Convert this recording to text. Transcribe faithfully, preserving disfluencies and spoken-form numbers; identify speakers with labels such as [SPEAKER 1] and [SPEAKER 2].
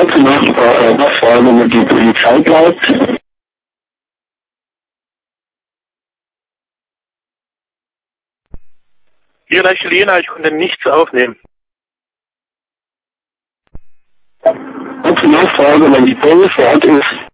[SPEAKER 1] Kurze Nachfrage, Nachfrage, wenn die Polizei bleibt.
[SPEAKER 2] Hier, da ist Lena, ich konnte nichts aufnehmen.
[SPEAKER 1] Kurze Nachfrage, wenn die Polizei vor Ort ist.